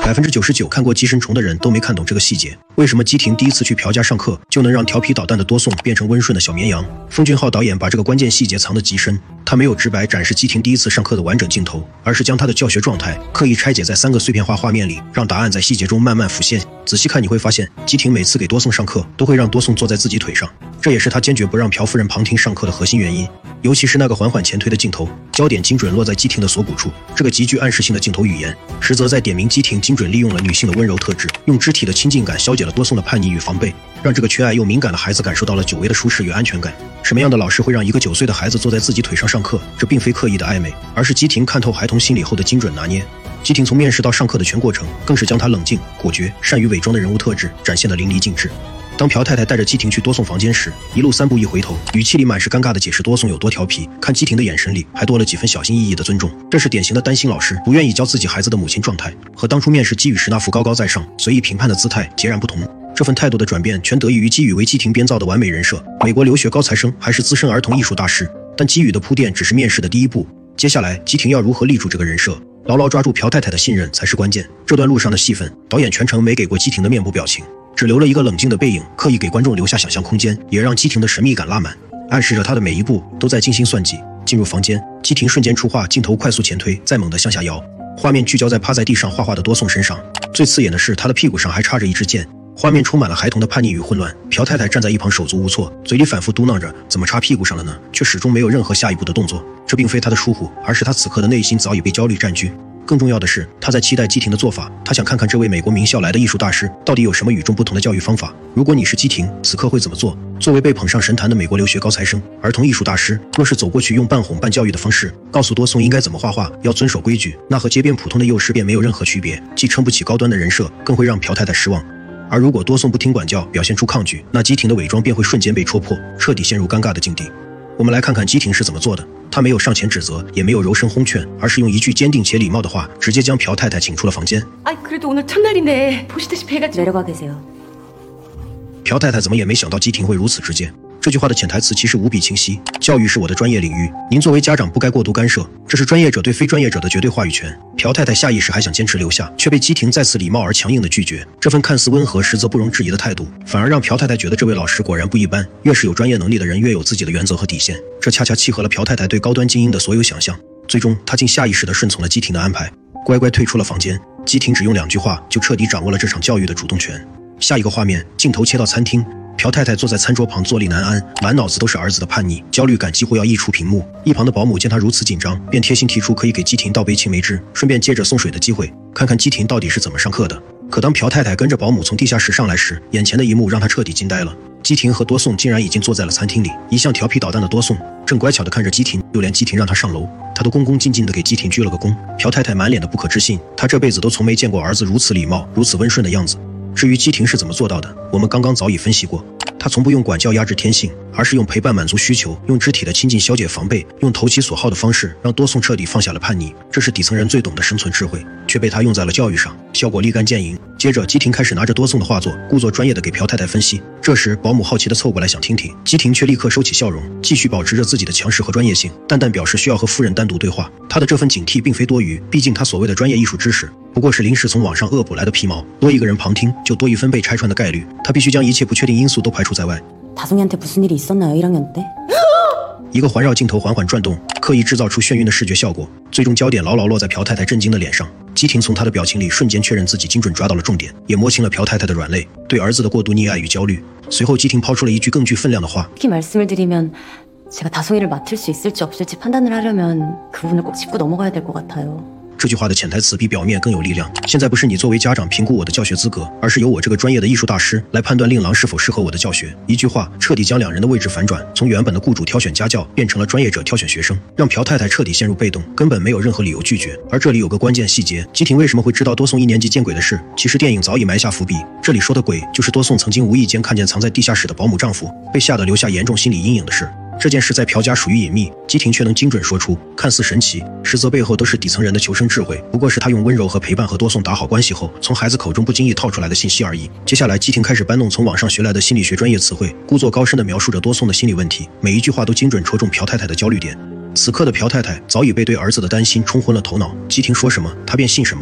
99%看过《寄生虫》的人都没看懂这个细节。为什么基廷第一次去朴家上课就能让调皮捣蛋的多颂变成温顺的小绵羊？奉俊昊导演把这个关键细节藏得极深，他没有直白展示基廷第一次上课的完整镜头，而是将他的教学状态刻意拆解在3个碎片化画面里，让答案在细节中慢慢浮现。仔细看你会发现，基廷每次给多颂上课都会让多颂坐在自己腿上，这也是他坚决不让朴夫人旁听上课的核心原因。尤其是那个缓缓前推的镜头，焦点精准落在基廷的锁骨处，这个极具暗示性的镜头语言，实则在点明基廷精准利用了女性的温柔特质，用肢体的亲近感消解了多颂的叛逆与防备，让这个缺爱又敏感的孩子感受到了久违的舒适与安全感。什么样的老师会让一个9岁的孩子坐在自己腿上上课？这并非刻意的暧昧，而是基廷看透孩童心理后的精准拿捏。基廷从面试到上课的全过程，更是将他冷静、果决、善于伪装的人物特质展现得淋漓尽致。当朴太太带着基廷去多颂房间时，一路3步1回头，语气里满是尴尬的解释多颂有多调皮，看基廷的眼神里还多了几分小心翼翼的尊重。这是典型的担心老师不愿意教自己孩子的母亲状态，和当初面试基宇时那副高高在上、随意评判的姿态截然不同。这份态度的转变全得益于基宇为基廷编造的完美人设，美国留学高材生还是资深儿童艺术大师。但基宇的铺垫只是面试的第一步，接下来基廷要如何立住这个人设，牢牢抓住朴太太的信任才是关键。这段路上的戏份，导演全程没给过基廷的面部表情，只留了一个冷静的背影，刻意给观众留下想象空间，也让基廷的神秘感拉满，暗示着他的每一步都在精心算计。进入房间，基廷瞬间出画，镜头快速前推，再猛地向下摇，画面聚焦在趴在地上画画的多颂身上。最刺眼的是，他的屁股上还插着一支箭。画面充满了孩童的叛逆与混乱，朴太太站在一旁手足无措，嘴里反复嘟囔着怎么插屁股上了呢，却始终没有任何下一步的动作。这并非他的疏忽，而是他此刻的内心早已被焦虑占据。更重要的是，他在期待基廷的做法，他想看看这位美国名校来的艺术大师到底有什么与众不同的教育方法。如果你是基廷，此刻会怎么做？作为被捧上神坛的美国留学高材生、儿童艺术大师，若是走过去用半哄半教育的方式告诉多颂应该怎么画画，要遵守规矩，那和街边普通的幼师便没有任何区别，既撑不起高端的人设，更会让朴太太失望。而如果多颂不听管教，表现出抗拒，那基廷的伪装便会瞬间被戳破，彻底陷入尴尬的境地。我们来看看基廷是怎么做的。他没有上前指责，也没有柔声哄劝，而是用一句坚定且礼貌的话，直接将朴太太请出了房间。 그래도 오늘 첫날인데 보시다시피 해가 내려가 계세요。 朴太太怎么也没想到基廷会如此直接。这句话的潜台词其实无比清晰，教育是我的专业领域，您作为家长不该过度干涉，这是专业者对非专业者的绝对话语权。朴太太下意识还想坚持留下，却被基廷再次礼貌而强硬的拒绝。这份看似温和实则不容置疑的态度，反而让朴太太觉得这位老师果然不一般。越是有专业能力的人，越有自己的原则和底线，这恰恰契合了朴太太对高端精英的所有想象。最终她竟下意识地顺从了基廷的安排，乖乖退出了房间。基廷只用2句话就彻底掌握了这场教育的主动权。下一个画面，镜头切到餐厅，朴太太坐在餐桌旁坐立难安，满脑子都是儿子的叛逆，焦虑感几乎要溢出屏幕。一旁的保姆见她如此紧张，便贴心提出可以给基廷倒杯青梅汁，顺便接着送水的机会，看看基廷到底是怎么上课的。可当朴太太跟着保姆从地下室上来时，眼前的一幕让她彻底惊呆了。基廷和多颂竟然已经坐在了餐厅里，一向调皮捣蛋的多颂正乖巧地看着基廷，就连基廷让他上楼，他都恭恭敬敬地给基廷鞠了个躬。朴太太满脸的不可置信，她这辈子都从没见过儿子如此礼貌、如此温顺的样子。至于基廷是怎么做到的，我们刚刚早已分析过。他从不用管教压制天性，而是用陪伴满足需求，用肢体的亲近消解防备，用投其所好的方式让多颂彻底放下了叛逆。这是底层人最懂的生存智慧，却被他用在了教育上，效果立竿见影。接着基廷开始拿着多颂的画作，故作专业的给朴太太分析。这时保姆好奇的凑过来想听听，基廷却立刻收起笑容，继续保持着自己的强势和专业性，淡淡表示需要和夫人单独对话。他的这份警惕并非多余，毕竟他所谓的专业艺术知识不过是临时从网上恶补来的皮毛，多一个人旁听就多一分被拆穿的概率，他必须将一切不确定因素都排除在外。 다송이한테 무슨 일이 있었나요? 1학년 때? 一个环绕镜头缓缓转动，刻意制造出眩晕的视觉效果，最终焦点牢牢落在朴太太震惊的脸上。基廷从她的表情里瞬间确认自己精准抓到了重点，也摸清了朴太太的软肋，对儿子的过度溺爱与焦虑。随后基廷抛出了一句更具分量的话， 특히 말씀을 드리면 제가 다송이를 맡을 수 있을지 없을지 판단을 하려면 그 부분을 꼭 짚고 넘어가야 될 것 같아요。 这句话的潜台词比表面更有力量。现在不是你作为家长评估我的教学资格，而是由我这个专业的艺术大师来判断令郎是否适合我的教学。一句话彻底将2人的位置反转，从原本的雇主挑选家教变成了专业者挑选学生，让朴太太彻底陷入被动，根本没有任何理由拒绝。而这里有个关键细节，基廷为什么会知道多颂1年级见鬼的事？其实电影早已埋下伏笔，这里说的鬼就是多颂曾经无意间看见藏在地下室的保姆丈夫，被吓得留下严重心理阴影的事。这件事在朴家属于隐秘，基廷却能精准说出，看似神奇，实则背后都是底层人的求生智慧，不过是他用温柔和陪伴和多颂打好关系后，从孩子口中不经意套出来的信息而已。接下来基廷开始搬弄从网上学来的心理学专业词汇，故作高深地描述着多颂的心理问题，每一句话都精准戳中朴太太的焦虑点。此刻的朴太太早已被对儿子的担心冲昏了头脑，基廷说什么她便信什么，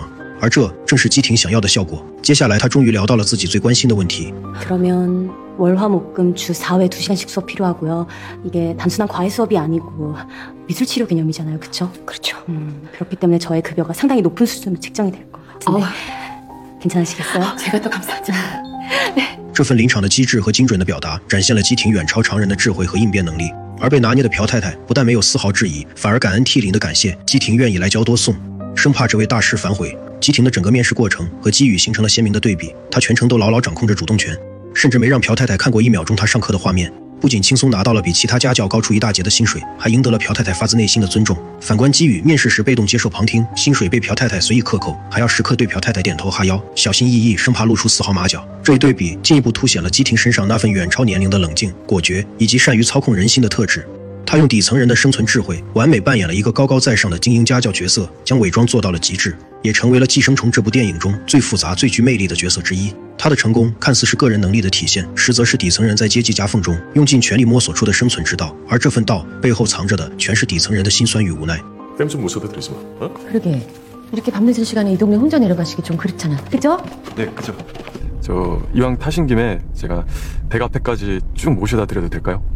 而这正是基廷想要的效果。接下来，他终于聊到了自己最关心的问题。 그러면 월화목금 주 4회 2시간씩 수업 필요하고요. 이게 단순한 과외 수업이 아니고 미술치료 개념이잖아요. 그렇죠? 그렇죠. 그렇기 때문에 저의 급여가 상당히 높은 수준으로 책정이 될 것 같은데 괜찮으시겠어요? 제가 더 감사하죠. 这份临场的机智和精准的表达，展现了基廷远超常人的智慧和应变能力。而被拿捏的朴太太不但没有丝毫质疑，反而感恩涕零的感谢基廷愿意来教多送，生怕这位大师反悔。基廷的整个面试过程和基宇形成了鲜明的对比，他全程都牢牢掌控着主动权，甚至没让朴太太看过1秒钟他上课的画面。不仅轻松拿到了比其他家教高出一大截的薪水，还赢得了朴太太发自内心的尊重。反观基宇，面试时被动接受旁听，薪水被朴太太随意克扣，还要时刻对朴太太点头哈腰，小心翼翼，生怕露出丝毫马脚。这一对比进一步凸显了基廷身上那份远超年龄的冷静、果决以及善于操控人心的特质。他用底层人的生存智慧，完美扮演了一个高高在上的精英家教角色，将伪装做到了极致，也成为了《寄生虫》这部电影中最复杂、最具魅力的角色之一。他的成功看似是个人能力的体现，实则是底层人在阶级夹缝中用尽全力摸索出的生存之道，而这份道背后藏着的全是底层人的辛酸与无奈。 쌤 좀 모셔다 드리지 마. 어? 그러게 이렇게 밤늦은 시간에 이 동네 혼자 내려가시기 좀 그렇잖아. 그죠? 네, 그죠. 저 이왕 타신 김에 제가 댁 앞에까지 쭉 모셔다 드려도 될까요?